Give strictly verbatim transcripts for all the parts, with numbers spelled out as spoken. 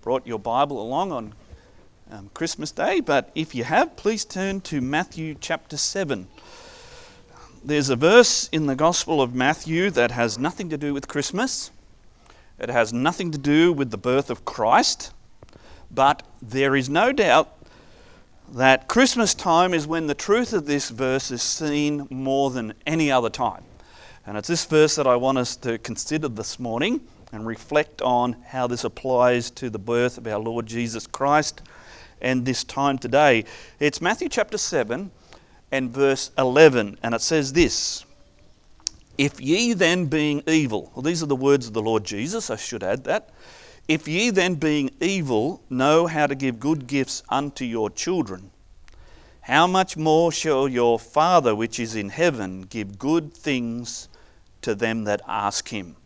brought your Bible along on um, Christmas Day, but if you have, please turn to Matthew chapter seven. There's a verse in the Gospel of Matthew that has nothing to do with Christmas. It has nothing to do with the birth of Christ, but there is no doubt that Christmas time is when the truth of this verse is seen more than any other time. And it's this verse that I want us to consider this morning and reflect on how this applies to the birth of our Lord Jesus Christ and this time today. It's Matthew chapter seven and verse eleven, and it says this: If ye then being evil, well, these are the words of the Lord Jesus, I should add that. If ye then being evil know how to give good gifts unto your children, how much more shall your Father which is in heaven give good things to them that ask him?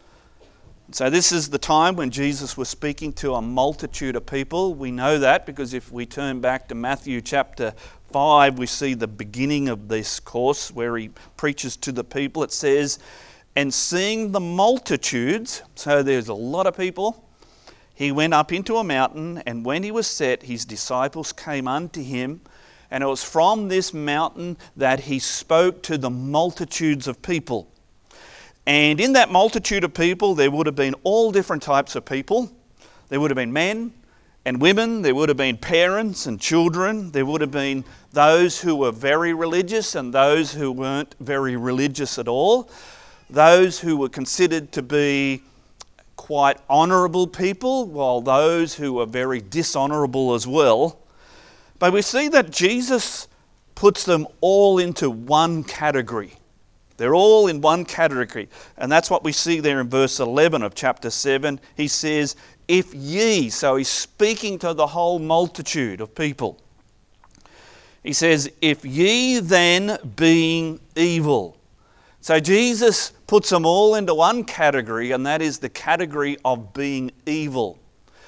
So this is the time when Jesus was speaking to a multitude of people. We know that because if we turn back to Matthew chapter five, we see the beginning of this course where he preaches to the people. It says, and seeing the multitudes, so there's a lot of people, he went up into a mountain, and when he was set, his disciples came unto him, and it was from this mountain that he spoke to the multitudes of people. And in that multitude of people, there would have been all different types of people. There would have been men and women. There would have been parents and children. There would have been those who were very religious and those who weren't very religious at all. Those who were considered to be quite honourable people, while those who were very dishonourable as well. But we see that Jesus puts them all into one category. They're all in one category. And that's what we see there in verse eleven of chapter seven. He says, if ye, so he's speaking to the whole multitude of people. He says, if ye then being evil. So Jesus puts them all into one category, and that is the category of being evil.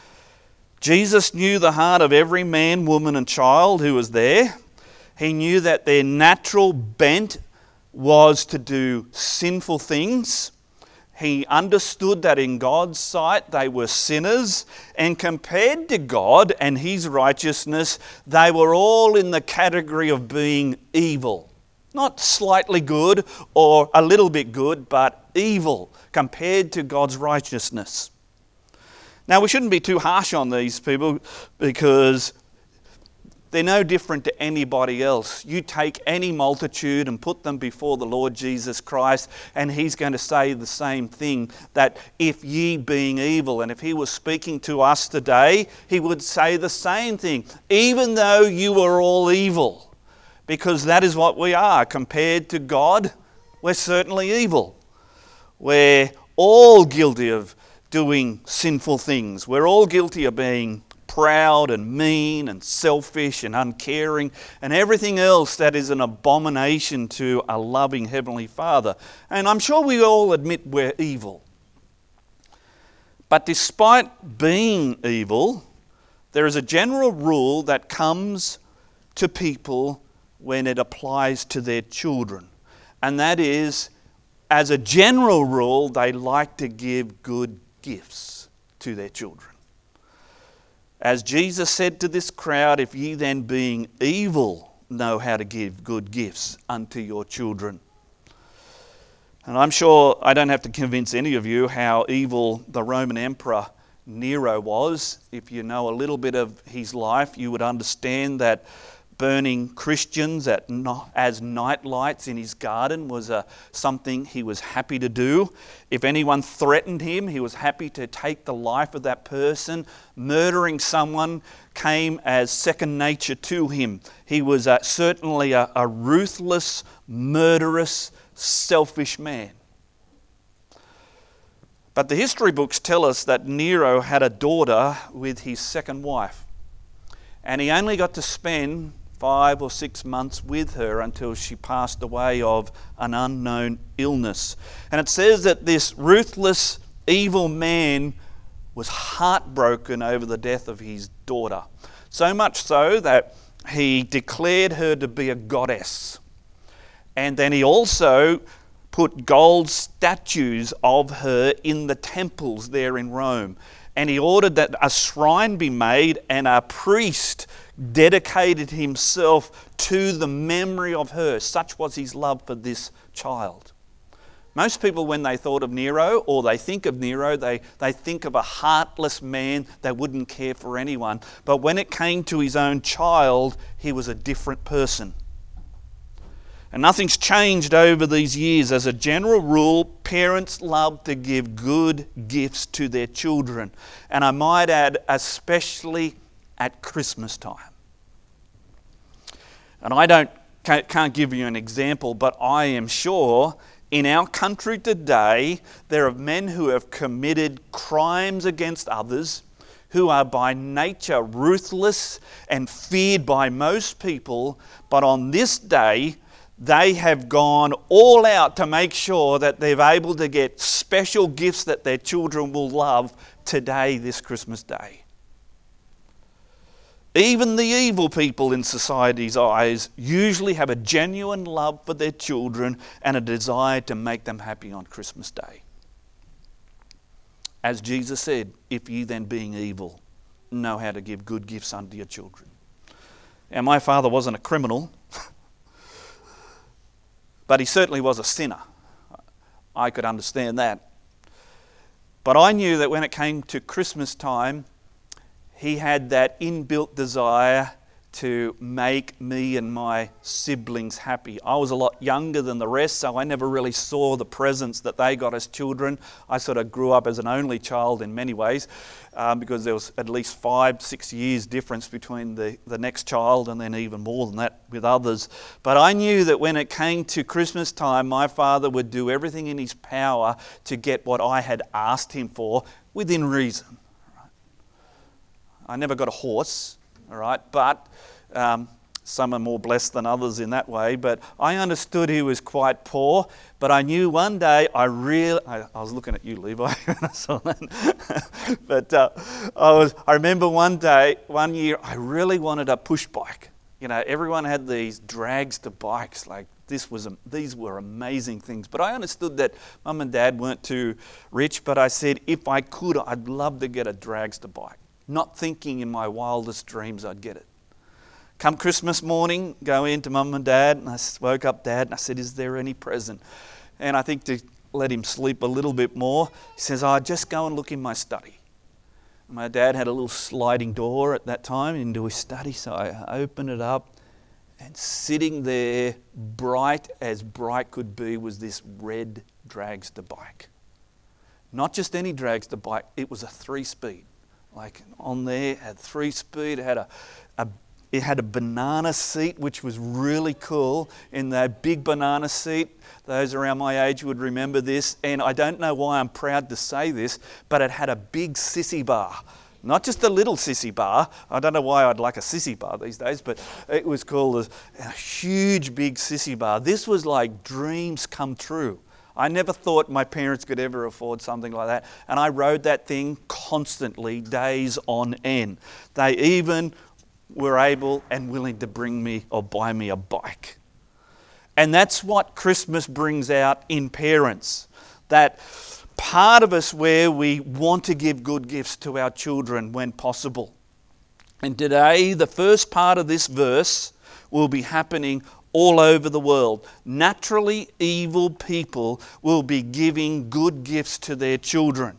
Jesus knew the heart of every man, woman and child who was there. He knew that their natural bent was to do sinful things. He understood that in God's sight they were sinners, and compared to God and his righteousness, they were all in the category of being evil. Not slightly good or a little bit good, but evil compared to God's righteousness. Now, we shouldn't be too harsh on these people because they're no different to anybody else. You take any multitude and put them before the Lord Jesus Christ, and he's going to say the same thing, that if ye being evil, and if he was speaking to us today, he would say the same thing, even though you were all evil, because that is what we are. Compared to God, we're certainly evil. We're all guilty of doing sinful things. We're all guilty of being proud and mean and selfish and uncaring and everything else that is an abomination to a loving Heavenly Father. And I'm sure we all admit we're evil. But despite being evil, there is a general rule that comes to people when it applies to their children. And that is, as a general rule, they like to give good gifts to their children. As Jesus said to this crowd, if ye then being evil know how to give good gifts unto your children. And I'm sure I don't have to convince any of you how evil the Roman Emperor Nero was. If you know a little bit of his life, you would understand that burning Christians at, as night lights in his garden was a, something he was happy to do. If anyone threatened him, he was happy to take the life of that person. Murdering someone came as second nature to him. He was a, certainly a, a ruthless, murderous, selfish man. But the history books tell us that Nero had a daughter with his second wife. And he only got to spend five or six months with her until she passed away of an unknown illness. And it says that this ruthless, evil man was heartbroken over the death of his daughter. So much so that he declared her to be a goddess. And then he also put gold statues of her in the temples there in Rome. and he ordered that a shrine be made, and a priest dedicated himself to the memory of her. Such was his love for this child. Most people, when they thought of Nero, or they think of Nero, they, they think of a heartless man that wouldn't care for anyone. But when it came to his own child, he was a different person. And nothing's changed over these years. As a general rule, parents love to give good gifts to their children. And I might add, especially at Christmas time. And I don't can't give you an example, but I am sure in our country today, there are men who have committed crimes against others, who are by nature ruthless and feared by most people, but on this day, they have gone all out to make sure that they're able to get special gifts that their children will love today, this Christmas Day. Even the evil people in society's eyes usually have a genuine love for their children and a desire to make them happy on Christmas Day. As Jesus said, if ye then being evil know how to give good gifts unto your children. Now, my father wasn't a criminal, but he certainly was a sinner. I could understand that. But I knew that when it came to Christmas time, he had that inbuilt desire to make me and my siblings happy. I was a lot younger than the rest, so I never really saw the presents that they got as children. I sort of grew up as an only child in many ways, um, because there was at least five, six years difference between the, the next child, and then even more than that with others. But I knew that when it came to Christmas time, my father would do everything in his power to get what I had asked him for within reason. I never got a horse, all right, but um, some are more blessed than others in that way. But I understood he was quite poor, but I knew one day I really, I, I was looking at you, Levi, when I saw that. but uh, I was, I remember one day, one year, I really wanted a push bike. You know, everyone had these drags to bikes, like this was, these were amazing things. But I understood that Mum and Dad weren't too rich, but I said, if I could, I'd love to get a dragster bike. Not thinking in my wildest dreams I'd get it. Come Christmas morning, go in to Mum and Dad, and I woke up Dad and I said, is there any present? And I think to let him sleep a little bit more, he says, oh, just go and look in my study. And my dad had a little sliding door at that time into his study, so I opened it up, and sitting there, bright as bright could be, was this red dragster bike. Not just any dragster bike, it was a three-speed. Like on there, had three speed, it had a, a it had a banana seat, which was really cool. In that big banana seat, those around my age would remember this, and I don't know why I'm proud to say this, but it had a big sissy bar. Not just a little sissy bar. I don't know why I'd like a sissy bar these days, but it was called a, a huge big sissy bar. This was like dreams come true. I never thought my parents could ever afford something like that. And I rode that thing constantly, days on end. They even were able and willing to bring me or buy me a bike. And that's what Christmas brings out in parents. That part of us where we want to give good gifts to our children when possible. And today, the first part of this verse will be happening all over the world. Naturally evil people will be giving good gifts to their children.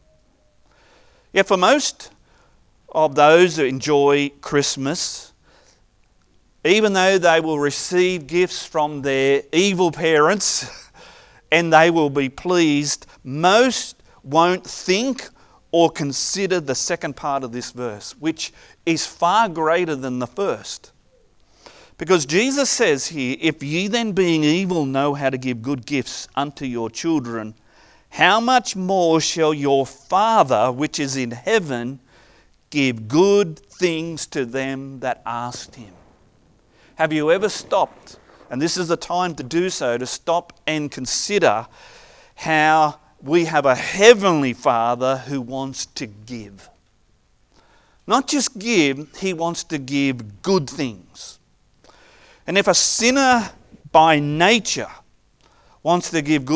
Yet for most of those who enjoy Christmas, even though they will receive gifts from their evil parents and they will be pleased, most won't think or consider the second part of this verse, which is far greater than the first. Because Jesus says here, if ye then being evil know how to give good gifts unto your children, how much more shall your Father which is in heaven give good things to them that ask him? Have you ever stopped, and this is the time to do so, to stop and consider how we have a heavenly Father who wants to give. Not just give, he wants to give good things. And if a sinner by nature wants to give good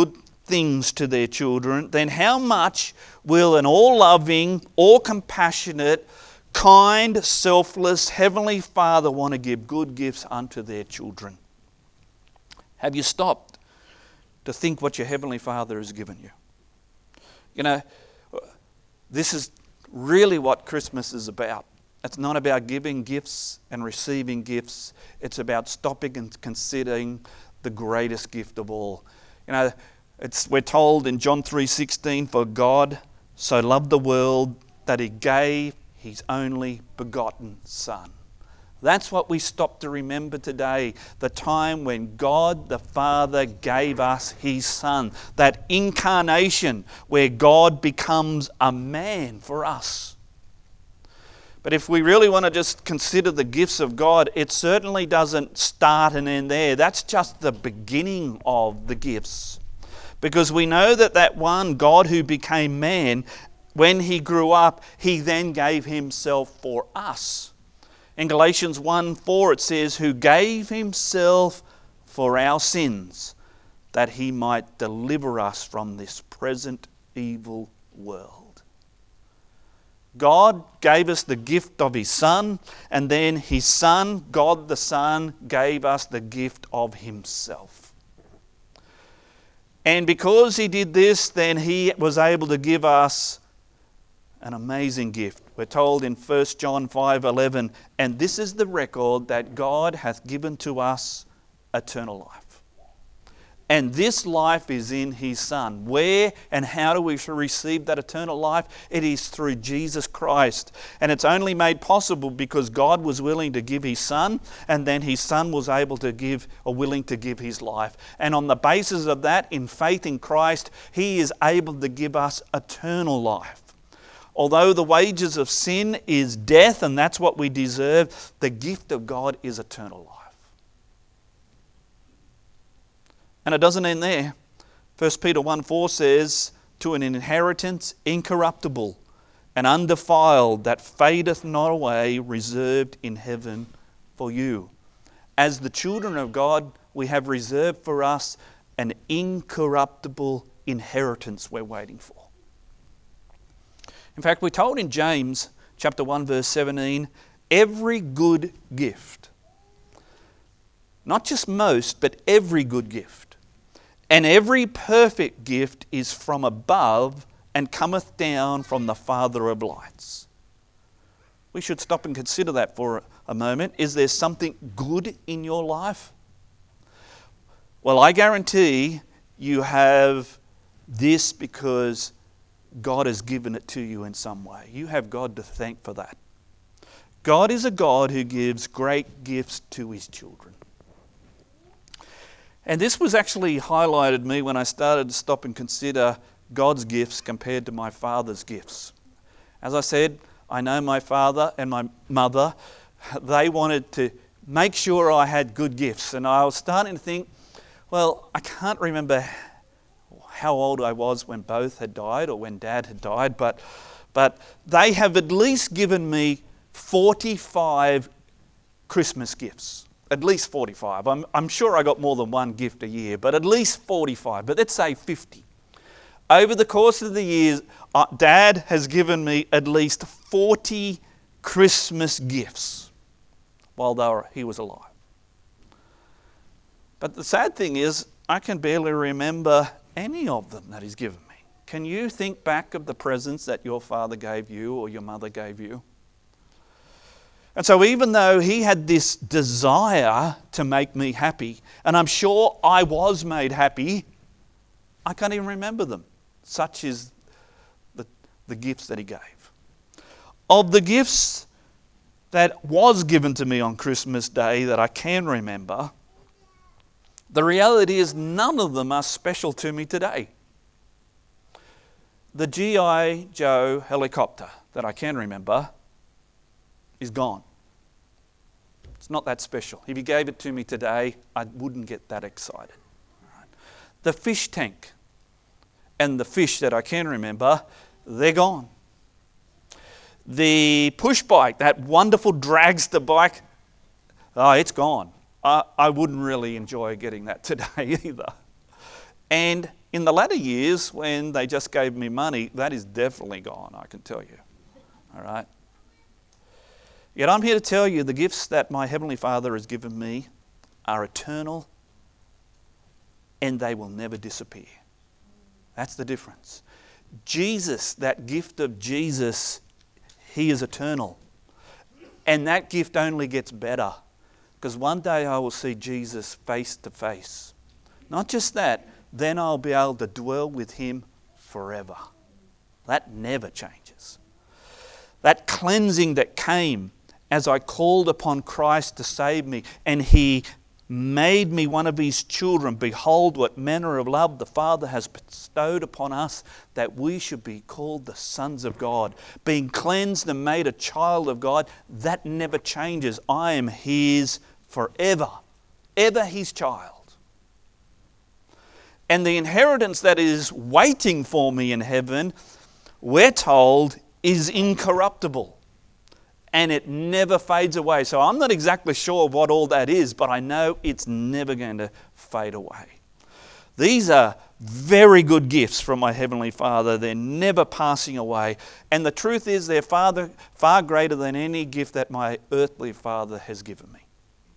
things to their children, then how much will an all-loving, all-compassionate, kind, selfless Heavenly Father want to give good gifts unto their children? Have you stopped to think what your Heavenly Father has given you? You know, this is really what Christmas is about. It's not about giving gifts and receiving gifts. It's about stopping and considering the greatest gift of all. You know, it's, we're told in John three sixteen, for God so loved the world that he gave his only begotten Son. That's what we stop to remember today, the time when God the Father gave us his Son, that incarnation where God becomes a man for us. But if we really want to just consider the gifts of God, it certainly doesn't start and end there. That's just the beginning of the gifts. Because we know that that one God who became man, when he grew up, he then gave himself for us. In Galatians one four it says, who gave himself for our sins, that he might deliver us from this present evil world. God gave us the gift of his Son, and then his Son, God the Son, gave us the gift of himself. And because he did this, then he was able to give us an amazing gift. We're told in First John five eleven, and this is the record that God hath given to us, eternal life. And this life is in his Son. Where and how do we receive that eternal life? It is through Jesus Christ. And it's only made possible because God was willing to give his Son, and then his Son was able to give, or willing to give his life. And on the basis of that, in faith in Christ, he is able to give us eternal life. Although the wages of sin is death, and that's what we deserve, the gift of God is eternal life. And it doesn't end there. First Peter one four says, to an inheritance incorruptible and undefiled, that fadeth not away, reserved in heaven for you. As the children of God, we have reserved for us an incorruptible inheritance we're waiting for. In fact, we're told in James chapter one verse seventeen, every good gift, not just most, but every good gift, and every perfect gift is from above and cometh down from the Father of lights. We should stop and consider that for a moment. Is there something good in your life? Well, I guarantee you have this because God has given it to you in some way. You have God to thank for that. God is a God who gives great gifts to his children. And this was actually highlighted me when I started to stop and consider God's gifts compared to my father's gifts. As I said, I know my father and my mother, they wanted to make sure I had good gifts. And I was starting to think, well, I can't remember how old I was when both had died or when Dad had died, but, but they have at least given me forty-five Christmas gifts. At least forty-five. I'm, I'm sure I got more than one gift a year, but at least forty-five. But let's say fifty. Over the course of the years, uh, Dad has given me at least forty Christmas gifts while they were, he was alive. But the sad thing is, I can barely remember any of them that he's given me. Can you think back of the presents that your father gave you or your mother gave you? And so even though he had this desire to make me happy, and I'm sure I was made happy, I can't even remember them. Such is the, the gifts that he gave. Of the gifts that was given to me on Christmas Day that I can remember, the reality is none of them are special to me today. The G I Joe helicopter that I can remember is gone. It's not that special. If you gave it to me today, I wouldn't get that excited. The fish tank and the fish that I can remember, they're gone. The push bike, that wonderful dragster bike, oh, it's gone. I, I wouldn't really enjoy getting that today either. And In the latter years, when they just gave me money, that is definitely gone, I can tell you. All right? Yet I'm here to tell you the gifts that my Heavenly Father has given me are eternal and they will never disappear. That's the difference. Jesus, that gift of Jesus, he is eternal. And that gift only gets better. Because one day I will see Jesus face to face. Not just that, then I'll be able to dwell with him forever. That never changes. That cleansing that came as I called upon Christ to save me, and he made me one of his children. Behold, what manner of love the Father has bestowed upon us, that we should be called the sons of God. Being cleansed and made a child of God, that never changes. I am his forever, ever his child. And the inheritance that is waiting for me in heaven, we're told, is incorruptible. And it never fades away. So I'm not exactly sure what all that is, but I know it's never going to fade away. These are very good gifts from my Heavenly Father. They're never passing away. And the truth is they're far, far greater than any gift that my earthly father has given me.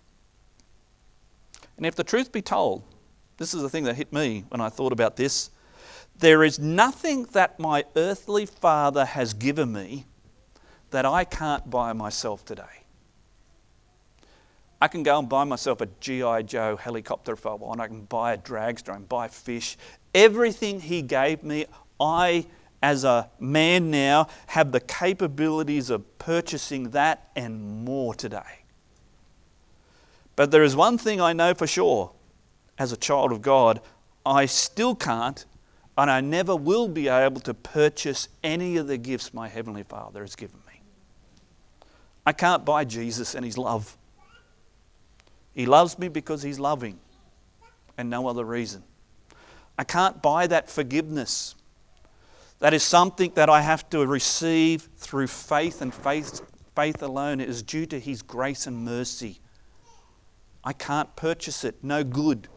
And if the truth be told, this is the thing that hit me when I thought about this. There is nothing that my earthly father has given me that I can't buy myself today. I can go and buy myself a G I Joe helicopter if I want. I can buy a dragster and buy fish. Everything he gave me, I, as a man now, have the capabilities of purchasing that and more today. But there is one thing I know for sure. As a child of God, I still can't, and I never will be able to purchase any of the gifts my Heavenly Father has given me. I can't buy Jesus and his love. He loves me because he's loving and no other reason. I can't buy that forgiveness. That is something that I have to receive through faith, and faith, faith alone. It is due to his grace and mercy. I can't purchase it. No good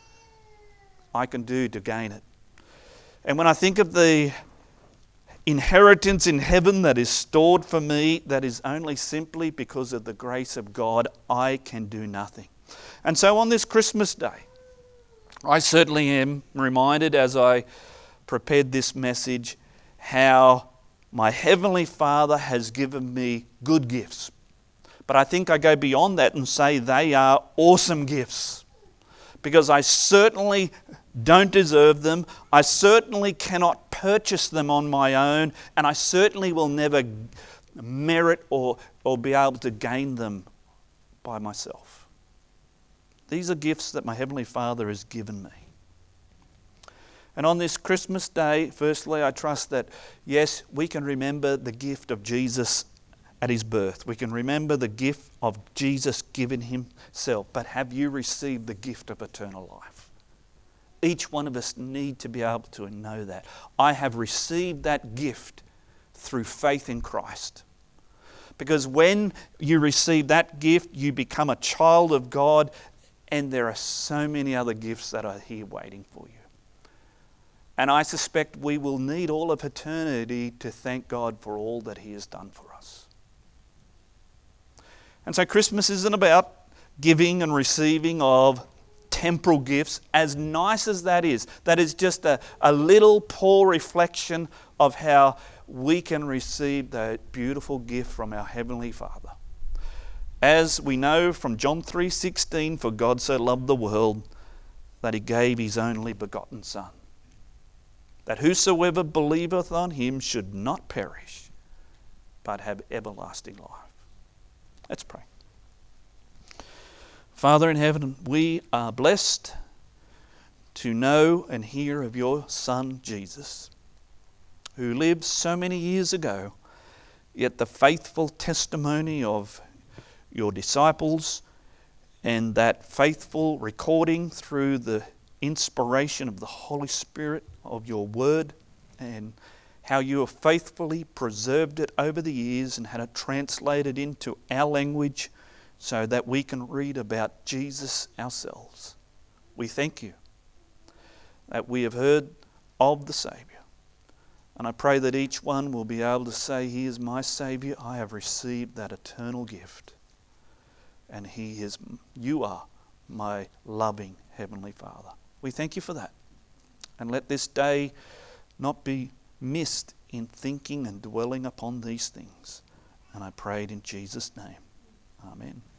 I can do to gain it. And when I think of the inheritance in heaven that is stored for me, that is only simply because of the grace of God, I can do nothing. And so on this Christmas day, I certainly am reminded as I prepared this message how my Heavenly Father has given me good gifts. But I think I go beyond that and say they are awesome gifts, because I certainly don't deserve them. I certainly cannot purchase them on my own, and I certainly will never merit or, or be able to gain them by myself. These are gifts that my Heavenly Father has given me. And on this Christmas day, firstly, I trust that, yes, we can remember the gift of Jesus at his birth. We can remember the gift of Jesus giving himself. But have you received the gift of eternal life? Each one of us need to be able to know that. I have received that gift through faith in Christ. Because when you receive that gift, you become a child of God, and there are so many other gifts that are here waiting for you. And I suspect we will need all of eternity to thank God for all that he has done for us. And so Christmas isn't about giving and receiving of temporal gifts, as nice as that is. That is just a, a little poor reflection of how we can receive that beautiful gift from our Heavenly Father. As we know from John three sixteen, for God so loved the world that he gave his only begotten Son, that whosoever believeth on him should not perish, but have everlasting life. Let's pray. Father in heaven, we are blessed to know and hear of your Son, Jesus, who lived so many years ago, yet the faithful testimony of your disciples and that faithful recording through the inspiration of the Holy Spirit of your word, and how you have faithfully preserved it over the years and had it translated into our language so that we can read about Jesus ourselves. We thank you that we have heard of the Saviour. And I pray that each one will be able to say, He is my Saviour. I have received that eternal gift. And He is, you are my loving Heavenly Father. We thank you for that. And let this day not be missed in thinking and dwelling upon these things. And I pray it in Jesus' name. Amen.